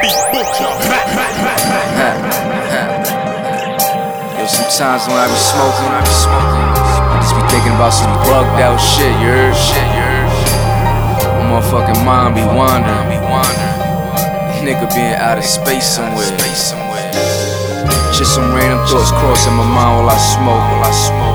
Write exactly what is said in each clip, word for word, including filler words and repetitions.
Big Butcher. Yo, sometimes when I be smoking, I be smoking, I just be thinking about some bugged out shit, you heard? Shit, you heard? My motherfucking mind be wandering, be wandering. Nigga being out of space somewhere. Just some random thoughts crossing my mind while I smoke, while I smoke.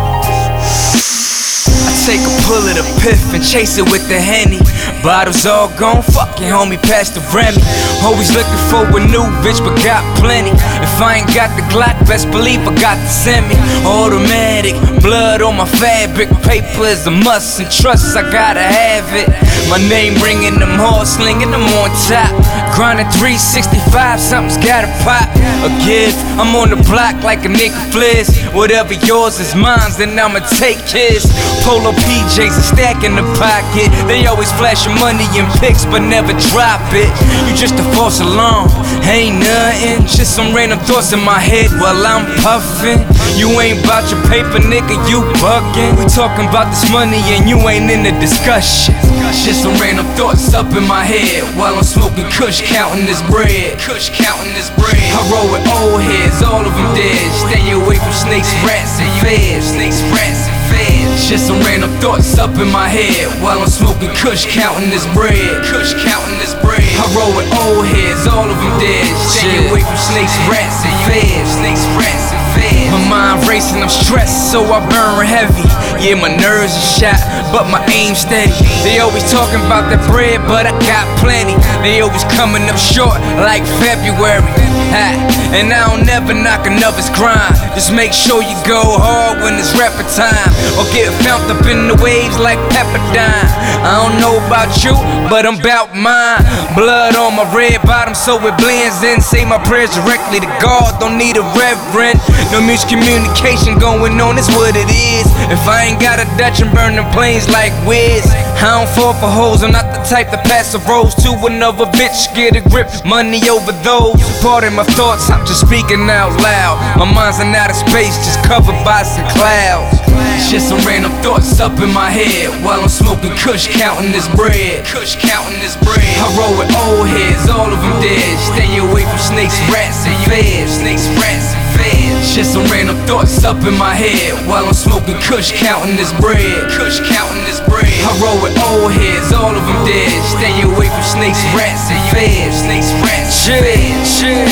I take a pull of the piff and chase it with the Henny. Bottles all gone, fucking homie, pass the Remy. Always looking for a new bitch, but got plenty. If I ain't got the Glock, best believe I got the semi. Automatic, blood on my fabric. Paper is a must and trust, I gotta have it. My name ringing, them horse slinging, I'm on top. Grinding three sixty-five, something's gotta pop. A gift, I'm on the block like a nigga Fliz. Whatever yours is mine, then I'ma take his. Polo P Js a stack in the pocket. They always flashing money and pics, but never drop it. You just a false alarm, ain't nothing. Just some random thoughts in my head while I'm puffing. You ain't bout your paper, nigga, you bugging. We talking about this money and you ain't in the discussion. Just some random thoughts up in my head while I'm smoking kush, counting this bread. Kush, counting this bread. I roll with old heads, all of them dead. Stay away from snakes, rats, and feds. Snakes, rats, and feds. Just some random thoughts up in my head while I'm smoking kush, counting this bread. Kush, counting this bread. I roll with old heads, all of them dead. Stay away from snakes, rats, and feds. Snakes, rats, and feds. My mind racing, I'm stressed, so I burn heavy. Yeah, my nerves are shot, but my aim steady. They always talking about that bread, but I got plenty. They always coming up short like February. Ha. And I don't never knock another's grind. Just make sure you go hard when it's rapper time, or get found up in the waves like Pepperdine. I don't know about you, but I'm about mine. Blood on my red bottom so it blends in. Say my prayers directly to God, don't need a reverend. No miscommunication going on, is what it is. If I ain't got a Dutch and burning planes like Wiz. I don't fall for hoes, I'm not the type to pass a rose to another bitch. Get a grip, money over those. Pardon my thoughts, I'm just speaking out loud. My mind's in outer space, just covered by some clouds. It's just some random thoughts up in my head while I'm smoking kush, counting this bread. Kush, counting this bread. I roll with old heads, all of them dead. Stay away from snakes, rats, and feds. Snakes, rats, and feds. Just some random thoughts up in my head while I'm smoking kush, counting this bread. Kush, counting this bread. I roll with old heads, all of them dead. Stay away from snakes, rats, and feds. Snakes, rats, and feds. Shit,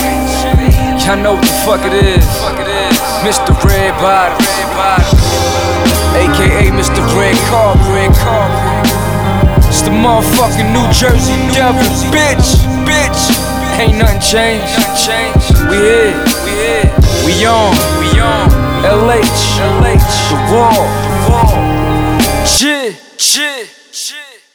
y'all know what the fuck it is. Mister Red Bottom, aka Mister Red Carpet. It's the motherfucking New Jersey Devils, bitch, bitch. Ain't nothing changed. We here, we here, we on, we on. L H, L H, the wall, the wall. Shit, shit, shit.